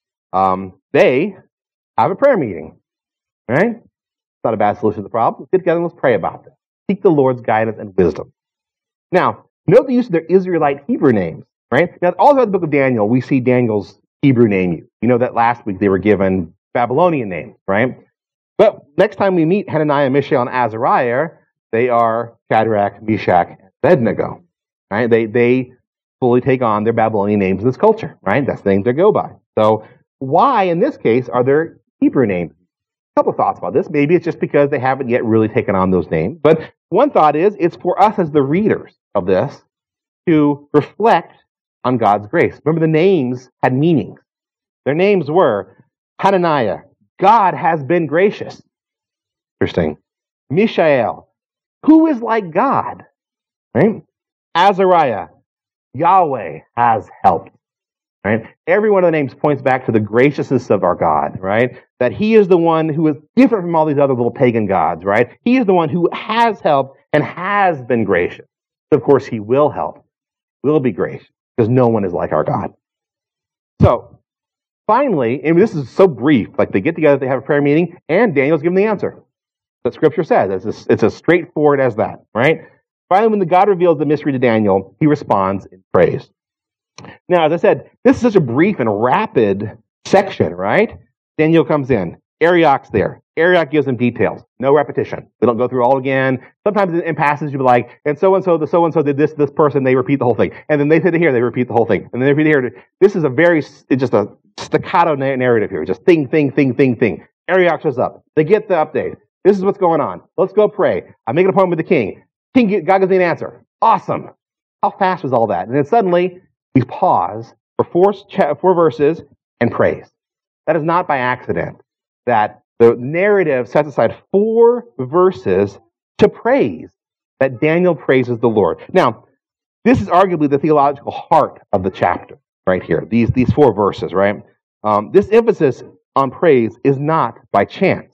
They have a prayer meeting, right? It's not a bad solution to the problem. Let's get together and let's pray about this. Seek the Lord's guidance and wisdom. Now, note the use of their Israelite Hebrew names, right? Now, all throughout the book of Daniel, we see Daniel's Hebrew name used. You know that last week they were given Babylonian names, right? But next time we meet Hananiah, Mishael, and Azariah, they are Shadrach, Meshach, and Abednego, right? They fully take on their Babylonian names in this culture, right? That's the names they go by. So why, in this case, are there Hebrew names? A couple of thoughts about this. Maybe it's just because they haven't yet really taken on those names. But one thought is it's for us as the readers of this to reflect on God's grace. Remember, the names had meanings. Their names were Hananiah, God has been gracious. Interesting. Mishael, who is like God? Right? Azariah, Yahweh has helped. Right? Every one of the names points back to the graciousness of our God, right? That he is the one who is different from all these other little pagan gods, right? He is the one who has helped and has been gracious. Of course, he will help, will be gracious, because no one is like our God. So, finally, and this is so brief, like they get together, they have a prayer meeting, and Daniel's given the answer. That Scripture says. It's as straightforward as that, right? Finally, when the God reveals the mystery to Daniel, he responds in praise. Now, as I said, this is such a brief and rapid section, right? Daniel comes in. Arioch's there. Arioch gives them details. No repetition. We don't go through all again. Sometimes in passages you'll be like, and so-and-so did this person, they repeat the whole thing. And then they said it here, they repeat the whole thing. And then they repeat it here. This is just a staccato narrative here. Just thing. Arioch shows up. They get the update. This is what's going on. Let's go pray. I make an appointment with the king. God gives me an answer. Awesome. How fast was all that? And then suddenly, we pause for four verses and praise. That is not by accident that the narrative sets aside 4 verses to praise, that Daniel praises the Lord. Now, this is arguably the theological heart of the chapter right here, these 4 verses, right? This emphasis on praise is not by chance.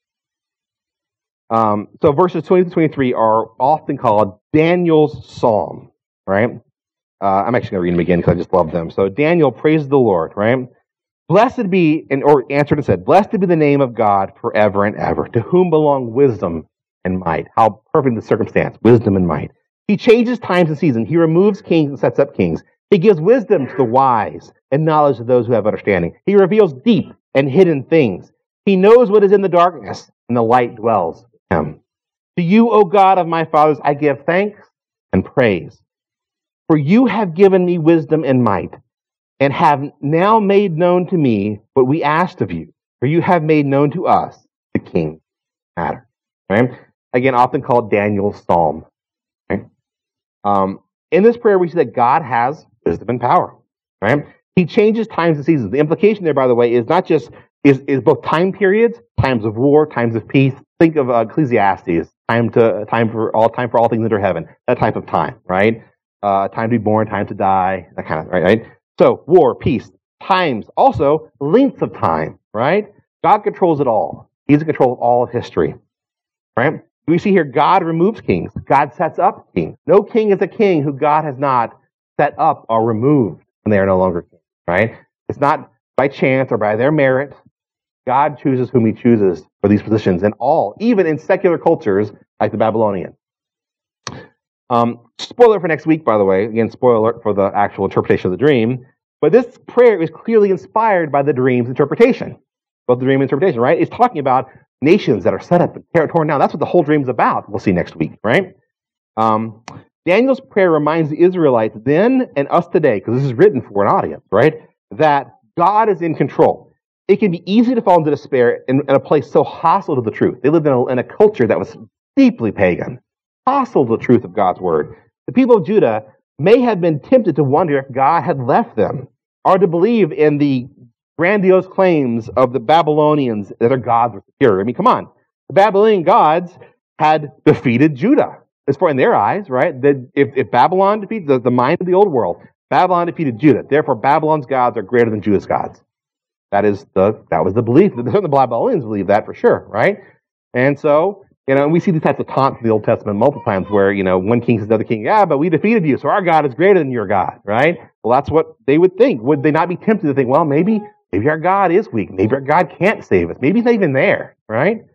So verses 20 to 23 are often called Daniel's psalm, right? I'm actually going to read them again because I just love them. So Daniel praises the Lord, right? Blessed be, or answered and said, blessed be the name of God forever and ever, to whom belong wisdom and might. How perfect the circumstance, wisdom and might. He changes times and seasons. He removes kings and sets up kings. He gives wisdom to the wise and knowledge to those who have understanding. He reveals deep and hidden things. He knows what is in the darkness, and the light dwells with him. To you, O God of my fathers, I give thanks and praise. For you have given me wisdom and might, and have now made known to me what we asked of you. For you have made known to us the king's matter. Right? Again, often called Daniel's Psalm. Right? In this prayer, we see that God has wisdom and power. Right? He changes times and seasons. The implication there, by the way, is not just is both time periods, times of war, times of peace. Think of Ecclesiastes, time for all things under heaven. That type of time, right? Time to be born, time to die, that kind of right. So war, peace, times, also lengths of time, right? God controls it all. He's in control of all of history, right? We see here God removes kings. God sets up kings. No king is a king who God has not set up or removed when they are no longer king, right? It's not by chance or by their merit. God chooses whom he chooses for these positions, and all, even in secular cultures like the Babylonian. Spoiler for next week, by the way. Again, spoiler alert for the actual interpretation of the dream. But this prayer is clearly inspired by the dream's interpretation. Both the dream and interpretation, right? It's talking about nations that are set up and torn down. That's what the whole dream's about. We'll see next week, right? Daniel's prayer reminds the Israelites then and us today, because this is written for an audience, right? That God is in control. It can be easy to fall into despair in a place so hostile to the truth. They lived in a culture that was deeply pagan, hostile to the truth of God's word. The people of Judah may have been tempted to wonder if God had left them, or to believe in the grandiose claims of the Babylonians that their gods were superior. I mean, come on. The Babylonian gods had defeated Judah. As far in their eyes, right? That if Babylon defeated the mind of the old world, Babylon defeated Judah. Therefore, Babylon's gods are greater than Judah's gods. That was the belief. The Babylonians believed that for sure, right? And so, we see these types of taunts in the Old Testament multiple times where, one king says to the other king, yeah, but we defeated you, so our God is greater than your God, right? Well, that's what they would think. Would they not be tempted to think, well, maybe our God is weak. Maybe our God can't save us. Maybe he's not even there, right?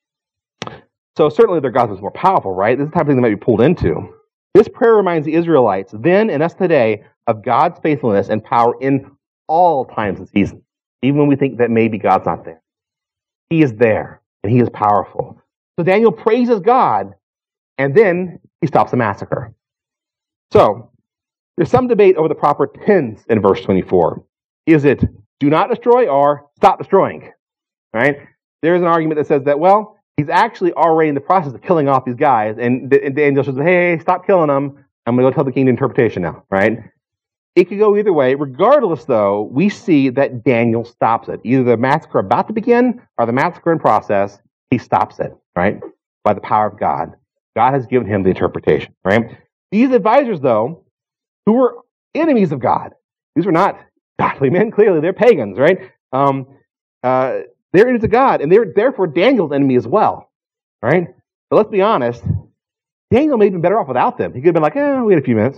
So certainly their God was more powerful, right? This is the type of thing they might be pulled into. This prayer reminds the Israelites then and us today of God's faithfulness and power in all times and seasons, even when we think that maybe God's not there. He is there, and he is powerful. So Daniel praises God, and then he stops the massacre. So there's some debate over the proper tense in verse 24. Is it do not destroy or stop destroying? Right? There's an argument that says that, well, he's actually already in the process of killing off these guys, and Daniel says, hey, stop killing them. I'm going to go tell the king the interpretation now, right? It could go either way. Regardless, though, we see that Daniel stops it. Either the massacre about to begin or the massacre in process, he stops it, right? By the power of God. God has given him the interpretation, right? These advisors, though, who were enemies of God, these were not godly men, clearly. They're pagans, right? They're enemies of God, and they're therefore Daniel's enemy as well, right? But let's be honest, Daniel may have been better off without them. He could have been like, wait a few minutes.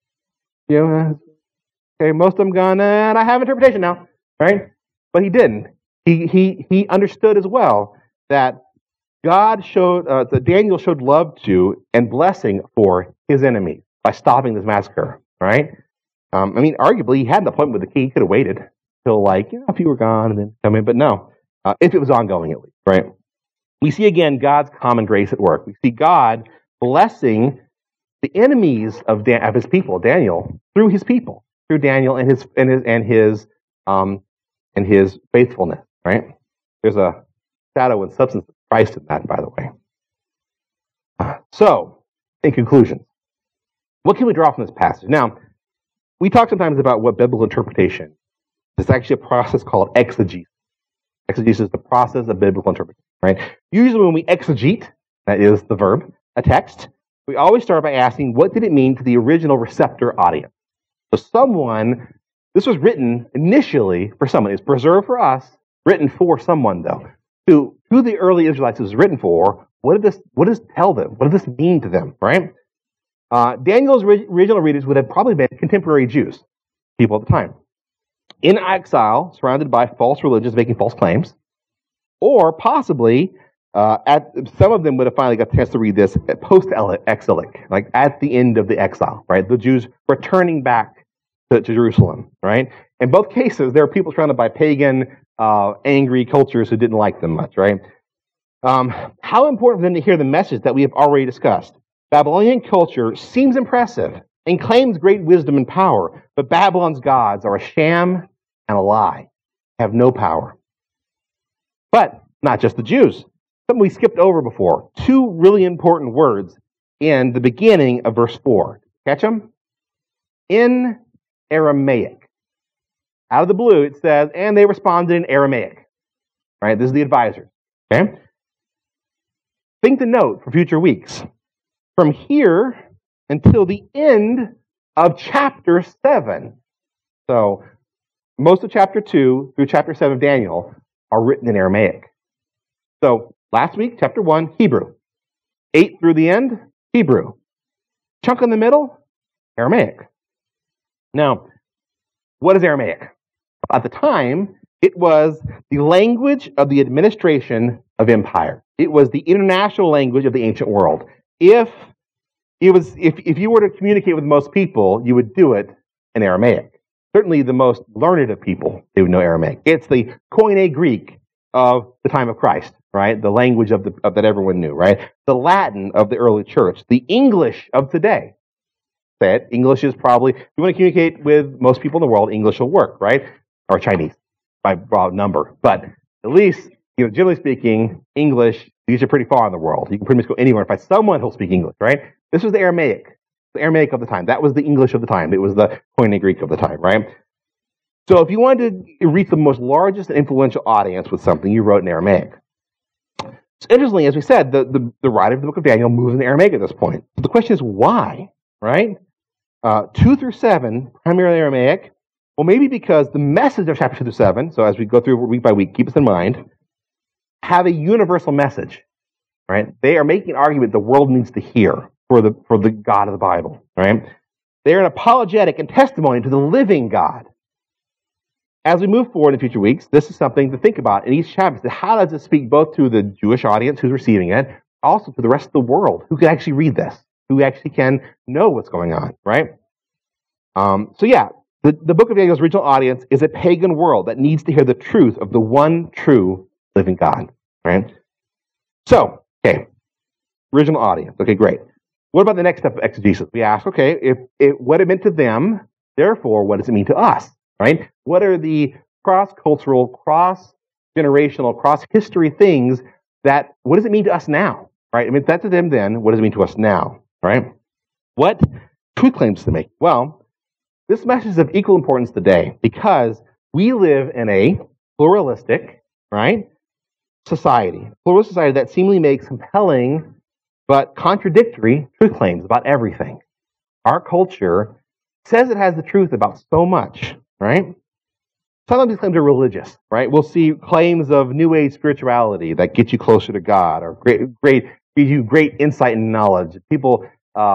Okay, most of them gone, and I have interpretation now, right? But he didn't. He understood as well that God showed, that Daniel showed love to and blessing for his enemies by stopping this massacre, right? Arguably, he had an appointment with the king. He could have waited till a few were gone and then come in, but no. If it was ongoing, at least, right? We see again God's common grace at work. We see God blessing the enemies of his people, Daniel, through his people, through Daniel and his faithfulness, right? There's a shadow and substance of Christ in that, by the way. So, in conclusion, what can we draw from this passage? Now, we talk sometimes about what biblical interpretation is. It's actually a process called exegesis. Exegesis is the process of biblical interpretation, right? Usually when we exegete, that is the verb, a text, we always start by asking, what did it mean to the original receptor audience? So this was written initially for someone. It's preserved for us, written for someone, though. To the early Israelites it was written for, what does this tell them? What does this mean to them, right? Daniel's original readers would have probably been contemporary Jews, people at the time, in exile, surrounded by false religions making false claims, or possibly Some of them would have finally got the chance to read this post-exilic, like at the end of the exile, right? The Jews returning back to Jerusalem, right? In both cases, there were people surrounded by pagan, angry cultures who didn't like them much, right? How important for them to hear the message that we have already discussed. Babylonian culture seems impressive and claims great wisdom and power, but Babylon's gods are a sham and a lie, have no power. But not just the Jews. Something we skipped over before. Two really important words in the beginning of verse 4. Catch them? In Aramaic. Out of the blue, it says, and they responded in Aramaic. Right? This is the advisor. Okay? Thing to note for future weeks. From here until the end of chapter 7. So, most of chapter 2 through chapter 7 of Daniel are written in Aramaic. So, last week, chapter 1, Hebrew. 8 through the end, Hebrew. Chunk in the middle, Aramaic. Now, what is Aramaic? At the time, it was the language of the administration of empire. It was the international language of the ancient world. If you were to communicate with most people, you would do it in Aramaic. Certainly the most learned of people, they would know Aramaic. It's the Koine Greek of the time of Christ, right? The language of that everyone knew, right? The Latin of the early church. The English of today. Say it. English is probably, if you want to communicate with most people in the world, English will work, right? Or Chinese, by broad number. But at least, generally speaking, English, these are pretty far in the world. You can pretty much go anywhere and find someone who'll speak English, right? This was the Aramaic of the time. That was the English of the time. It was the Koine Greek of the time, right? So if you wanted to reach the most largest and influential audience with something, you wrote in Aramaic. So interestingly, as we said, the writer of the book of Daniel moves into Aramaic at this point. But the question is why, right? 2 through 7, primarily Aramaic. Well, maybe because the message of chapter 2 through 7, so as we go through week by week, keep this in mind, have a universal message, right? They are making an argument the world needs to hear for the God of the Bible, right? They are an apologetic and testimony to the living God. As we move forward in future weeks, this is something to think about in each chapter. How does it speak both to the Jewish audience who's receiving it, also to the rest of the world who can actually read this, who actually can know what's going on, right? The book of Daniel's original audience is a pagan world that needs to hear the truth of the one true living God, right? So, okay, original audience. Okay, great. What about the next step of exegesis? We ask, okay, if what it meant to them, therefore, what does it mean to us, right? What are the cross-cultural, cross-generational, cross-history things what does it mean to us now, right? I mean, if that's to them then, what does it mean to us now, right? What truth claims to make? Well, this message is of equal importance today because we live in a pluralistic, right, society. Pluralistic society that seemingly makes compelling but contradictory truth claims about everything. Our culture says it has the truth about so much, right? Sometimes these claims are religious, right? We'll see claims of New Age spirituality that get you closer to God or give you great insight and knowledge. People,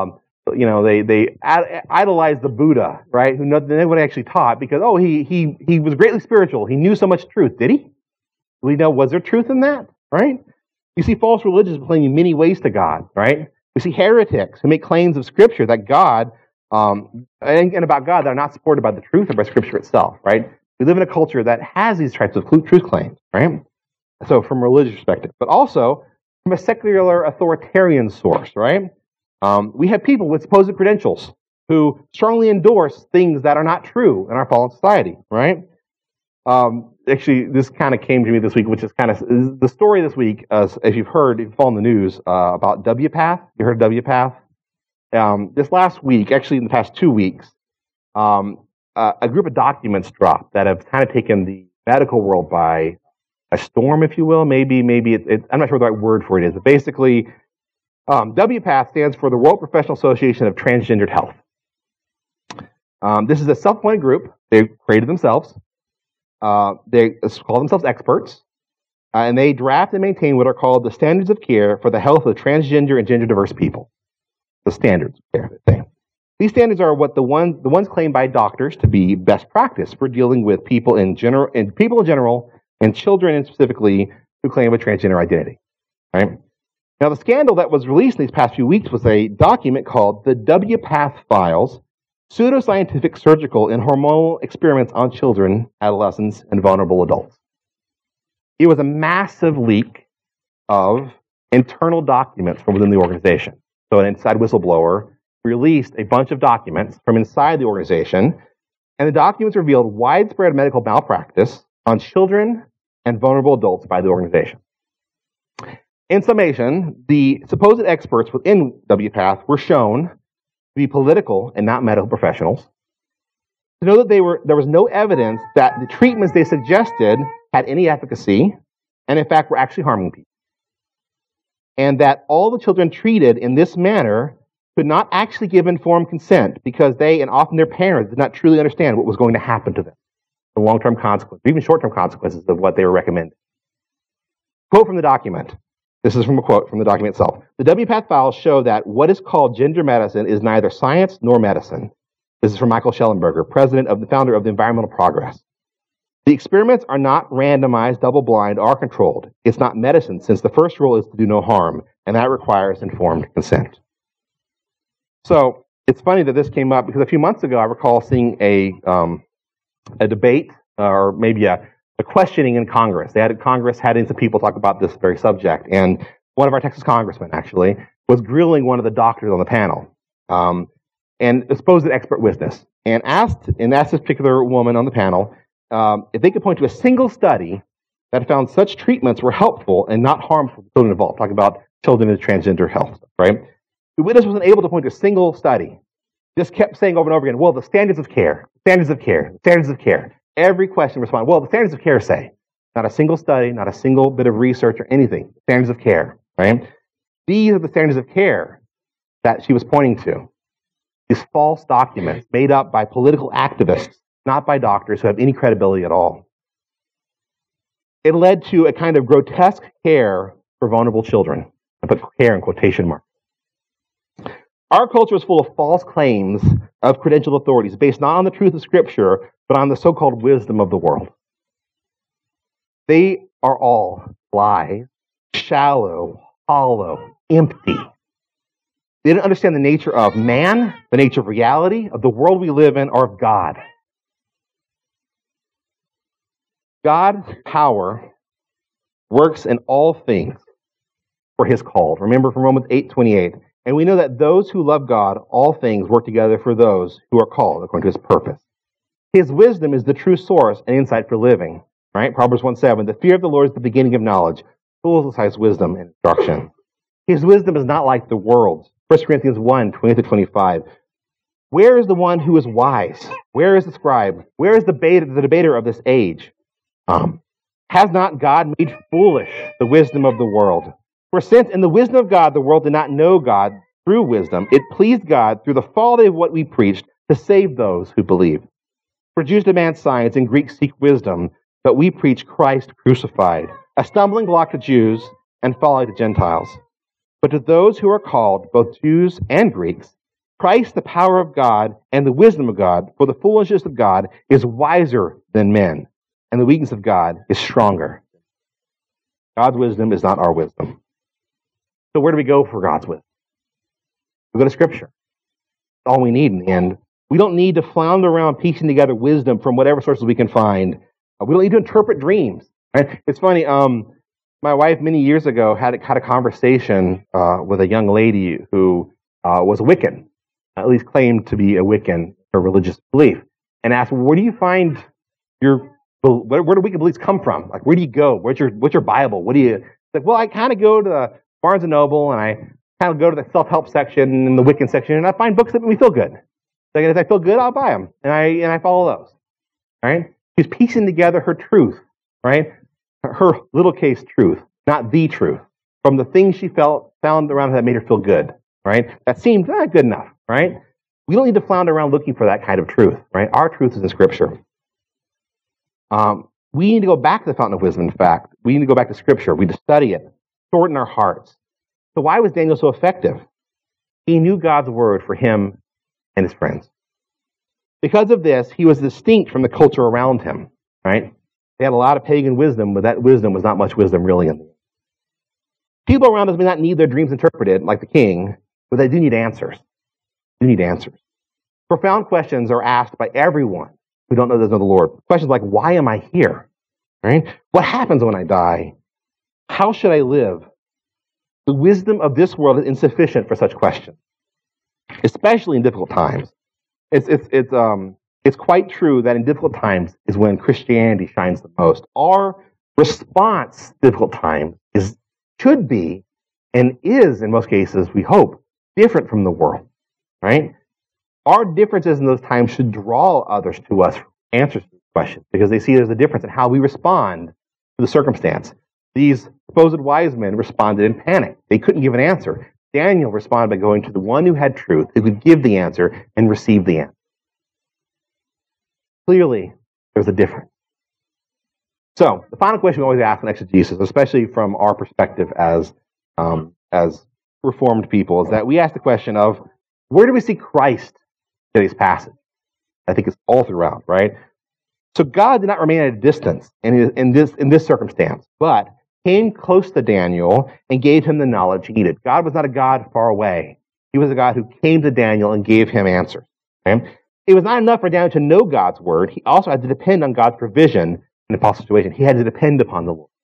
they idolize the Buddha, right? Who nobody actually taught because, he was greatly spiritual. He knew so much truth. Did he? Do we know, was there truth in that, right? You see false religions claiming many ways to God, right? We see heretics who make claims of Scripture that God, and about God that are not supported by the truth or by Scripture itself, right? We live in a culture that has these types of truth claims, right? So from a religious perspective, but also from a secular authoritarian source, right? We have people with supposed credentials who strongly endorse things that are not true in our fallen society, right? Actually, this kind of came to me this week, which is kind of the story this week, as you've heard, if you follow the news, about WPATH. You heard of WPATH? This last week, actually in the past 2 weeks, a group of documents dropped that have kind of taken the medical world by a storm, if you will. Maybe I'm not sure what the right word for it is, but basically, WPATH stands for the World Professional Association of Transgendered Health. This is a self-appointed group. They created themselves. They call themselves experts, and they draft and maintain what are called the standards of care for the health of transgender and gender-diverse people. The standards of care, they say. These standards are what the ones claimed by doctors to be best practice for dealing with people in general, and children specifically who claim a transgender identity. right? Now, the scandal that was released in these past few weeks was a document called the WPATH Files, Pseudoscientific Surgical and Hormonal Experiments on Children, Adolescents, and Vulnerable Adults. It was a massive leak of internal documents from within the organization. So an inside whistleblower released a bunch of documents from inside the organization, and the documents revealed widespread medical malpractice on children and vulnerable adults by the organization. In summation, the supposed experts within WPATH were shown to be political and not medical professionals, to know that there was no evidence that the treatments they suggested had any efficacy, and in fact were actually harming people, and that all the children treated in this manner could not actually give informed consent because they, and often their parents, did not truly understand what was going to happen to them, the long-term consequences, even short-term consequences of what they were recommending. Quote from the document. This is from a quote from the document itself. The WPATH files show that what is called gender medicine is neither science nor medicine. This is from Michael Schellenberger, founder of the Environmental Progress. The experiments are not randomized, double-blind, or controlled. It's not medicine, since the first rule is to do no harm, and that requires informed consent. So it's funny that this came up because a few months ago I recall seeing a debate or maybe a questioning in Congress. Congress had in some people talk about this very subject, and one of our Texas congressmen actually was grilling one of the doctors on the panel, and a supposed expert witness, and asked this particular woman on the panel if they could point to a single study that found such treatments were helpful and not harmful to children involved. Talking about children with transgender health, right? The witness wasn't able to point to a single study. Just kept saying over and over again, well, the standards of care, standards of care, standards of care. Every question responded, well, the standards of care say. Not a single study, not a single bit of research or anything. Standards of care, right? These are the standards of care that she was pointing to. These false documents made up by political activists, not by doctors who have any credibility at all. It led to a kind of grotesque care for vulnerable children. I put care in quotation marks. Our culture is full of false claims of credentialed authorities based not on the truth of Scripture, but on the so-called wisdom of the world. They are all lies, shallow, hollow, empty. They didn't understand the nature of man, the nature of reality, of the world we live in, or of God. God's power works in all things for His called. Remember from Romans 8:28. And we know that those who love God, all things work together for those who are called according to His purpose. His wisdom is the true source and insight for living. Right? Proverbs 1:7. The fear of the Lord is the beginning of knowledge. Fools despise wisdom and instruction. His wisdom is not like the world's. 1 Corinthians 1:20-25. Where is the one who is wise? Where is the scribe? Where is the debater of this age? Has not God made foolish the wisdom of the world? For since in the wisdom of God the world did not know God through wisdom, it pleased God through the folly of what we preached to save those who believe. For Jews demand science and Greeks seek wisdom, but we preach Christ crucified, a stumbling block to Jews and folly to Gentiles. But to those who are called, both Jews and Greeks, Christ, the power of God and the wisdom of God, for the foolishness of God is wiser than men, and the weakness of God is stronger. God's wisdom is not our wisdom. So where do we go for God's wisdom? We go to Scripture. That's all we need in the end. We don't need to flounder around piecing together wisdom from whatever sources we can find. We don't need to interpret dreams. Right? It's funny, my wife many years ago had a conversation with a young lady who was a Wiccan, at least claimed to be a Wiccan, her religious belief, and asked, where do you find where do Wiccan beliefs come from? Like, where do you go? What's your Bible? Like, well, I kind of go to Barnes & Noble, and I kind of go to the self-help section and the Wiccan section, and I find books that make me feel good. So if I feel good, I'll buy them, and I follow those. All right? She's piecing together her truth, right? Her little case truth, not the truth, from the things she found around her that made her feel good, right? That seemed good enough, right? We don't need to flounder around looking for that kind of truth, right? Our truth is in Scripture. We need to go back to the fountain of wisdom, in fact. We need to go back to Scripture. We need to study it, store it in our hearts. So why was Daniel so effective? He knew God's word for him and his friends. Because of this, he was distinct from the culture around him, right? They had a lot of pagan wisdom, but that wisdom was not much wisdom really in them. People around us may not need their dreams interpreted like the king, but they do need answers. They do need answers. Profound questions are asked by everyone who don't know the Lord. Questions like, why am I here? Right? What happens when I die? How should I live? The wisdom of this world is insufficient for such questions, especially in difficult times. It's quite true that in difficult times is when Christianity shines the most. Our response to difficult times should be, and is in most cases, we hope, different from the world, right? Our differences in those times should draw others to us for answers to these questions because they see there's a difference in how we respond to the circumstance. These supposed wise men responded in panic. They couldn't give an answer. Daniel responded by going to the one who had truth, who could give the answer and receive the answer. Clearly, there's a difference. So, the final question we always ask in exegesis, especially from our perspective as Reformed people, is that we ask the question of, where do we see Christ in today's passage? I think it's all throughout, right? So God did not remain at a distance in this circumstance, but came close to Daniel and gave him the knowledge he needed. God was not a God far away. He was a God who came to Daniel and gave him answers. Okay? It was not enough for Daniel to know God's word. He also had to depend on God's provision in the impossible situation. He had to depend upon the Lord.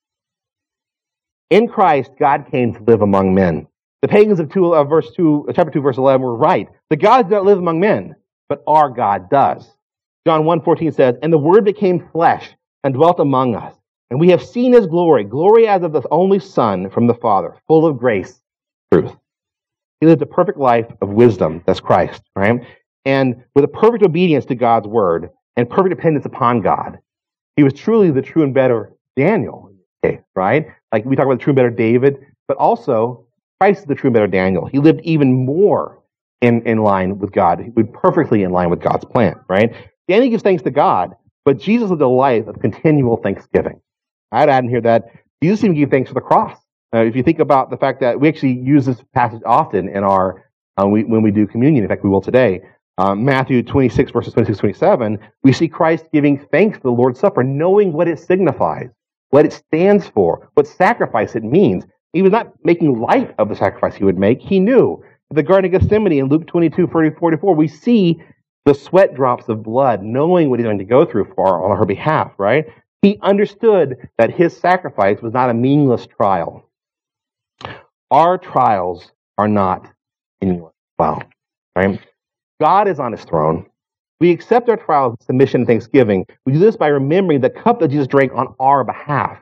In Christ, God came to live among men. The pagans of chapter 2, verse 11 were right. The gods do not live among men, but our God does. John 1:14 says, and the Word became flesh and dwelt among us. And we have seen his glory, glory as of the only Son from the Father, full of grace and truth. He lived a perfect life of wisdom, that's Christ, right? And with a perfect obedience to God's word and perfect dependence upon God, he was truly the true and better Daniel in this case, right? Like we talk about the true and better David, but also Christ is the true and better Daniel. He lived even more in line with God. He lived perfectly in line with God's plan, right? Daniel gives thanks to God, but Jesus lived a life of continual thanksgiving. I'd add in here that Jesus even gave thanks for the cross. If you think about the fact that we actually use this passage often in our when we do communion, in fact we will today, Matthew 26, verses 26-27, we see Christ giving thanks for the Lord's Supper, knowing what it signifies, what it stands for, what sacrifice it means. He was not making light of the sacrifice he would make. He knew. In the Garden of Gethsemane in Luke 22:44, we see the sweat drops of blood, knowing what he's going to go through on her behalf, right? He understood that his sacrifice was not a meaningless trial. Our trials are not meaningless. Wow. Right? God is on his throne. We accept our trials with submission and thanksgiving. We do this by remembering the cup that Jesus drank on our behalf.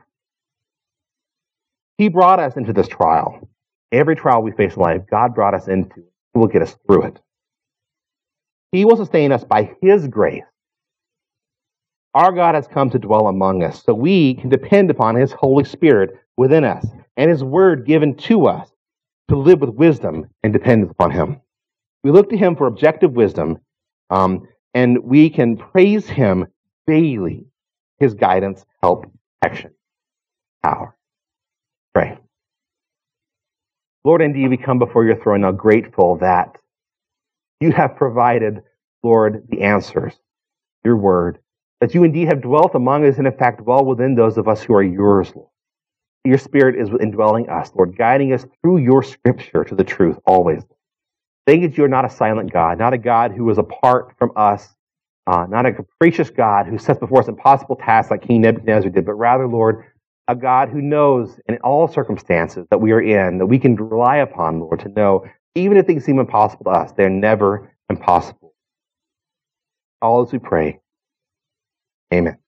He brought us into this trial. Every trial we face in life, God brought us into. He will get us through it. He will sustain us by his grace. Our God has come to dwell among us, so we can depend upon his Holy Spirit within us and his word given to us to live with wisdom and dependence upon him. We look to him for objective wisdom, and we can praise him daily, his guidance, help, action, power. Pray. Lord, indeed, we come before your throne now grateful that you have provided, Lord, the answers, your word, that you indeed have dwelt among us and in fact dwell within those of us who are yours, Lord. Your Spirit is indwelling us, Lord, guiding us through your scripture to the truth always. Thank you that you are not a silent God, not a God who is apart from us, not a capricious God who sets before us impossible tasks like King Nebuchadnezzar did, but rather, Lord, a God who knows in all circumstances that we are in, that we can rely upon, Lord, to know even if things seem impossible to us, they're never impossible. All as we pray. Amen.